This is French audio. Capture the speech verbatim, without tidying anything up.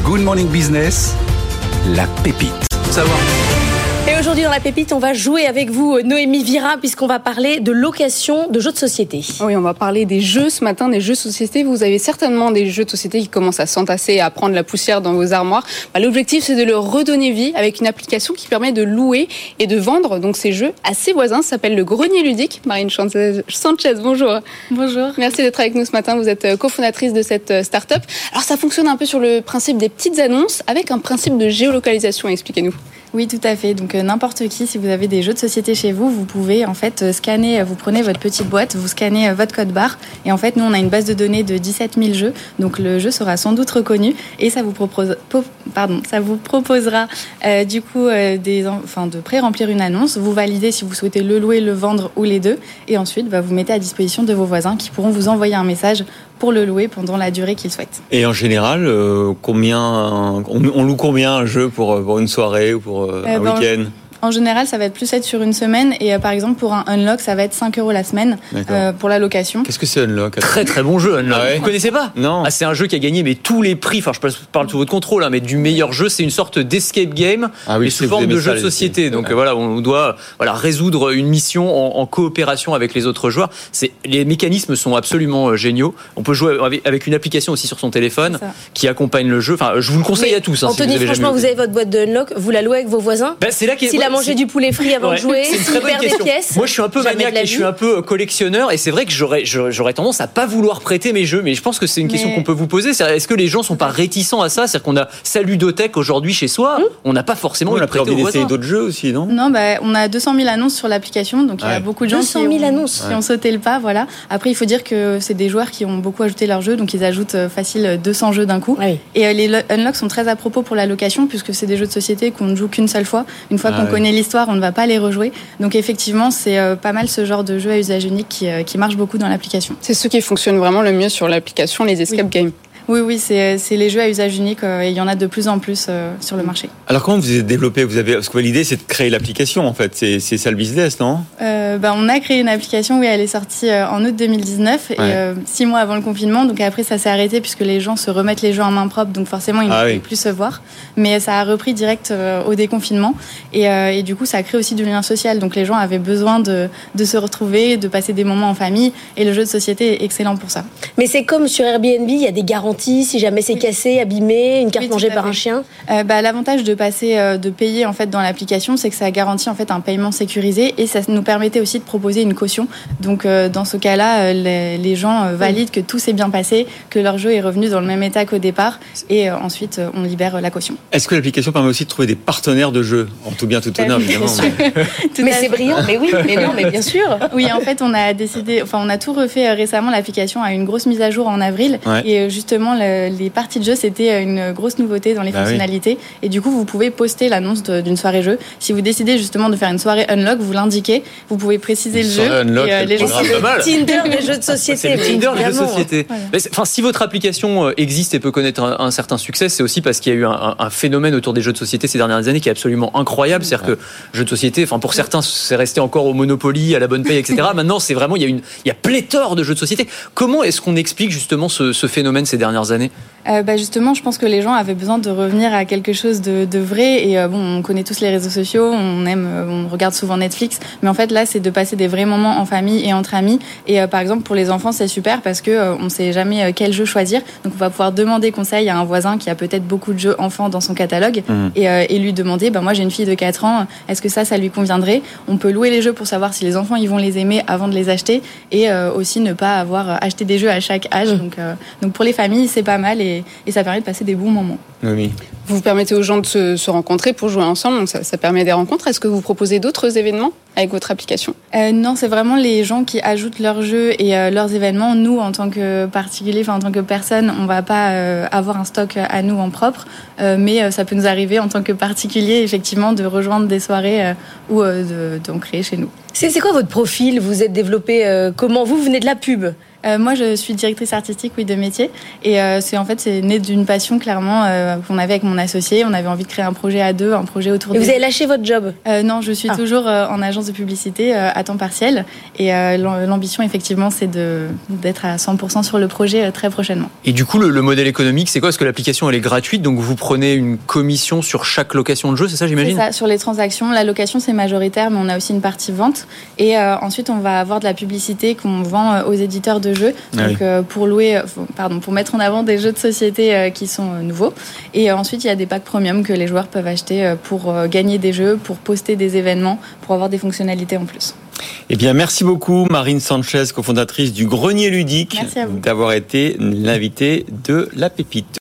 Good Morning Business, la pépite. Savoir. Et aujourd'hui dans la pépite, on va jouer avec vous Noémie Vira puisqu'on va parler de location de jeux de société. Oui, on va parler des jeux ce matin, des jeux de société. Vous avez certainement des jeux de société qui commencent à s'entasser et à prendre la poussière dans vos armoires. Bah, l'objectif, c'est de leur redonner vie avec une application qui permet de louer et de vendre donc ces jeux à ses voisins. Ça s'appelle le Grenier Ludique. Marine Sanchez, bonjour. Bonjour. Merci d'être avec nous ce matin. Vous êtes cofondatrice de cette start-up. Alors ça fonctionne un peu sur le principe des petites annonces avec un principe de géolocalisation. Expliquez-nous. Oui, tout à fait. Donc euh, n'importe qui, si vous avez des jeux de société chez vous, vous pouvez en fait euh, scanner, euh, vous prenez votre petite boîte, vous scannez euh, votre code barre et en fait nous on a une base de données de dix-sept mille jeux, donc le jeu sera sans doute reconnu et ça vous propose, po- pardon, ça vous proposera euh, du coup euh, des, enfin de pré-remplir une annonce, vous validez si vous souhaitez le louer, le vendre ou les deux et ensuite bah, vous mettez à disposition de vos voisins qui pourront vous envoyer un message pour le louer pendant la durée qu'ils souhaitent. Et en général, euh, combien on, on loue combien un jeu pour, pour une soirée ou pour euh, un ben, week-end ? En général, ça va être plus être sur une semaine et euh, par exemple pour un Unlock, ça va être cinq euros la semaine euh, pour la location. Qu'est-ce que c'est Unlock ? Très très bon jeu Unlock. Ah ouais. Vous connaissez pas ? Non. Ah, c'est un jeu qui a gagné mais tous les prix. Enfin, je parle sous votre contrôle, hein, mais du meilleur jeu. C'est une sorte d'escape game, ah oui, mais sous forme de jeu de société. Donc ouais. euh, voilà, on doit voilà résoudre une mission en, en coopération avec les autres joueurs. C'est les mécanismes sont absolument euh, géniaux. On peut jouer avec, avec une application aussi sur son téléphone qui accompagne le jeu. Enfin, je vous le conseille mais à tous. Hein, Anthony, si vous avez franchement, jamais vous avez votre boîte de Unlock, vous la louez avec vos voisins. Ben, c'est là qu'il S'il ouais, a mangé c'est... du poulet frit avant ouais. de jouer, s'il perd des pièces. Moi, je suis un peu maniaque et je suis un peu collectionneur. Et c'est vrai que j'aurais, j'aurais tendance à pas vouloir prêter mes jeux. Mais je pense que c'est une mais... question qu'on peut vous poser. C'est, est-ce que les gens sont pas réticents à ça ? C'est-à-dire qu'on a sa ludothèque aujourd'hui chez soi. Mmh. On n'a pas forcément oui, envie de prêter aux voisins. On a d'autres jeux aussi, non ? Non, bah, on a deux cent mille annonces sur l'application. Donc, il ouais. y a beaucoup de gens deux cent mille qui, ont, annonces. qui ont sauté le pas. Voilà. Après, il faut dire que c'est des joueurs qui ont beaucoup ajouté leurs jeux. Donc, ils ajoutent facile deux cents jeux d'un coup. Oui. Et les Unlocks sont très à propos pour la location puisque c'est des jeux de société qu'on ne joue qu'une seule fois. Une fois ah, qu'on oui. connaît l'histoire, on ne va pas les rejouer. Donc, effectivement, c'est pas mal ce genre de jeu à usage unique qui, qui marche beaucoup dans l'application. C'est ceux qui fonctionnent vraiment le mieux sur l'application, les escape oui. games. Oui, oui, c'est, c'est les jeux à usage unique euh, et il y en a de plus en plus euh, sur le marché. Alors comment vous êtes développé ? Vous avez, parce que l'idée c'est de créer l'application en fait, c'est, c'est ça le business, non ? euh, bah, On a créé une application, oui, elle est sortie euh, en août deux mille dix-neuf, ouais. et euh, six mois avant le confinement, donc après ça s'est arrêté puisque les gens se remettent les jeux en main propre, donc forcément ils ah, ne pouvaient oui. plus se voir. Mais ça a repris direct euh, au déconfinement et, euh, et du coup ça a créé aussi du lien social, donc les gens avaient besoin de, de se retrouver, de passer des moments en famille et le jeu de société est excellent pour ça. Mais c'est comme sur Airbnb, il y a des garanties, si jamais c'est cassé, abîmé, une carte oui, mangée par un chien. Euh, bah, l'avantage de passer, euh, de payer en fait dans l'application, c'est que ça garantit en fait un paiement sécurisé et ça nous permettait aussi de proposer une caution. Donc euh, dans ce cas-là, euh, les, les gens euh, valident que tout s'est bien passé, que leur jeu est revenu dans le même état qu'au départ et euh, ensuite euh, on libère euh, la caution. Est-ce que l'application permet aussi de trouver des partenaires de jeux en tout bien tout honneur évidemment. Mais, mais c'est brillant, mais oui, mais non, mais bien sûr. Oui, en fait on a décidé, enfin on a tout refait euh, récemment. L'application a une grosse mise à jour en avril ouais. et euh, justement le, les parties de jeu c'était une grosse nouveauté dans les bah fonctionnalités oui. et du coup vous pouvez poster l'annonce de, d'une soirée jeu. Si vous décidez justement de faire une soirée Unlock, vous l'indiquez, vous pouvez préciser une le jeu Unlock, et euh, les gens c'est le Tinder des jeux de société. C'est le Tinder des jeux de société. Voilà. Enfin, si votre application existe et peut connaître un, un certain succès, c'est aussi parce qu'il y a eu un, un phénomène autour des jeux de société ces dernières années qui est absolument incroyable. C'est-à-dire ouais. que jeux de société, enfin pour certains c'est resté encore au Monopoly, à la bonne paye, et cetera. Maintenant c'est vraiment il y a une il y a pléthore de jeux de société. Comment est-ce qu'on explique justement ce, ce phénomène ces dernières années ? Euh, bah justement, je pense que les gens avaient besoin de revenir à quelque chose de, de vrai. Et euh, bon, on connaît tous les réseaux sociaux, on aime, euh, on regarde souvent Netflix, mais en fait là, c'est de passer des vrais moments en famille et entre amis. Et euh, par exemple, pour les enfants, c'est super parce que euh, on sait jamais euh, quel jeu choisir. Donc, on va pouvoir demander conseil à un voisin qui a peut-être beaucoup de jeux enfants dans son catalogue mmh. et, euh, et lui demander, bah moi j'ai une fille de quatre ans, est-ce que ça, ça lui conviendrait ? On peut louer les jeux pour savoir si les enfants ils vont les aimer avant de les acheter et euh, aussi ne pas avoir acheté des jeux à chaque âge. Mmh. Donc, euh, donc pour les familles, c'est pas mal et, et ça permet de passer des bons moments. Oui. Vous permettez aux gens de se, se rencontrer pour jouer ensemble, donc ça, ça permet des rencontres. Est-ce que vous proposez d'autres événements avec votre application ? euh, Non, c'est vraiment les gens qui ajoutent leurs jeux et euh, leurs événements. Nous, en tant que particulier, enfin en tant que personne, on va pas euh, avoir un stock à nous en propre, euh, mais euh, ça peut nous arriver en tant que particulier, effectivement, de rejoindre des soirées euh, ou euh, de, d'en créer chez nous. C'est, c'est quoi votre profil ? Vous êtes développé euh, comment ? Vous, vous venez de la pub. Euh, moi, je suis directrice artistique, oui, de métier. Et euh, c'est en fait, c'est né d'une passion, clairement, euh, qu'on avait avec mon associé. On avait envie de créer un projet à deux, un projet autour Et des... vous avez lâché votre job? euh, Non, je suis Ah. toujours euh, en agence de publicité euh, à temps partiel. Et euh, l'ambition, effectivement, c'est de, d'être à cent pour cent sur le projet euh, très prochainement. Et du coup, le, le modèle économique, c'est quoi? Parce que l'application, elle est gratuite, donc vous prenez une commission sur chaque location de jeu, c'est ça, j'imagine? C'est ça, sur les transactions. La location, c'est majoritaire, mais on a aussi une partie vente. Et euh, ensuite, on va avoir de la publicité qu'on vend euh, aux éditeurs de jeux. Ah Donc, oui. euh, pour louer, euh, pardon, pour mettre en avant des jeux de société euh, qui sont euh, nouveaux. Et euh, ensuite, il y a des packs premium que les joueurs peuvent acheter euh, pour euh, gagner des jeux, pour poster des événements, pour avoir des fonctionnalités en plus. Eh bien, merci beaucoup, Marine Sanchez, cofondatrice du Grenier Ludique, Merci à vous. d'avoir été l'invitée de La Pépite.